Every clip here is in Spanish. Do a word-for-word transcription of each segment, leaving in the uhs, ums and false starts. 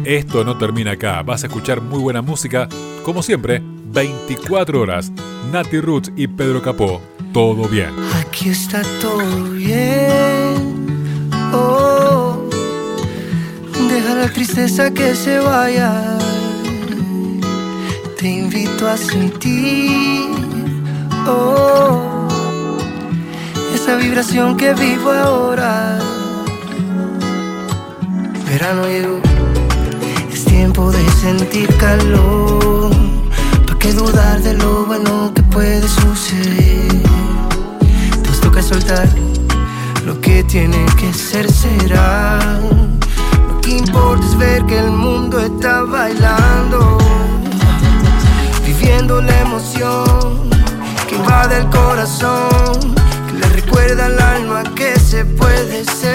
Esto no termina acá. Vas a escuchar muy buena música, como siempre, veinticuatro horas. Nati Roots y Pedro Capó, todo bien. Aquí está todo bien. Oh, deja la tristeza que se vaya. Te invito a sentir, oh, esa vibración que vivo ahora. Verano llegó, es tiempo de sentir calor. ¿Para qué dudar de lo bueno que puede suceder? Nos toca soltar, lo que tiene que ser será. Lo que importa es ver que el mundo está bailando, viviendo la emoción que invade el corazón, que le recuerda al alma que se puede ser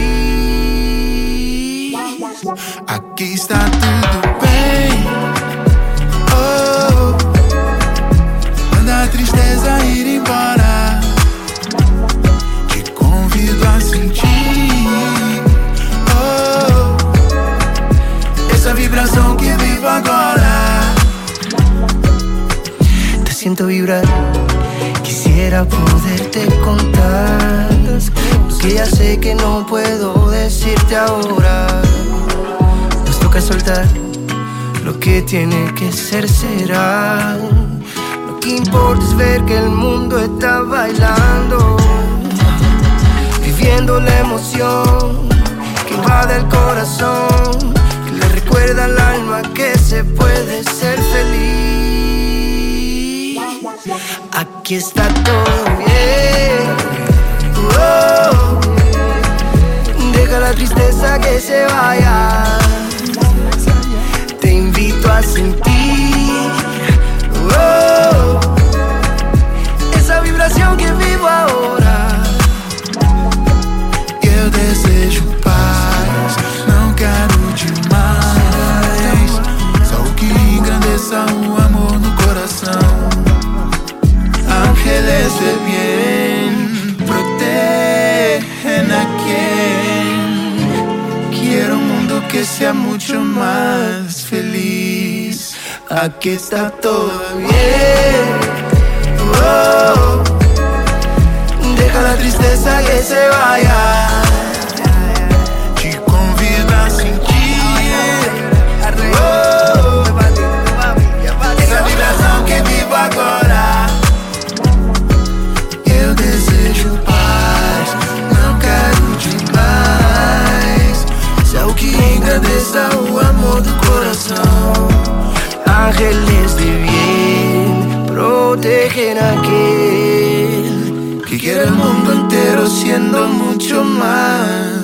feliz. Aquí está tudo bem. Oh, manda a tristeza ir embora. Te convido a sentir, oh, essa vibração que vivo agora. Te siento vibrar, quisiera poderte contar lo que ya sé que no puedo decirte ahora. Nos toca soltar, lo que tiene que ser será. Lo que importa es ver que el mundo está bailando, viviendo la emoción que invade el corazón, que le recuerda al alma que se puede ser feliz. Aquí está todo bien. Oh, deja la tristeza que se vaya. Te invito a sentir, oh, essa vibração que vivo agora. Eu desejo paz, não quero demais. Só o que engrandeça o amor no coração. Ángeles de bien protegen a quien quiera un mundo que sea mucho más feliz. Aquí está todo bien. Oh, deja la tristeza que se vaya. Te convido a sentir, Oh, essa vibração que vivo agora. Eu desejo paz, não quero demais. Só o que engrandeça o amor do coração. ángeles de bien protegen a aquel que quiere el mundo entero siendo mucho más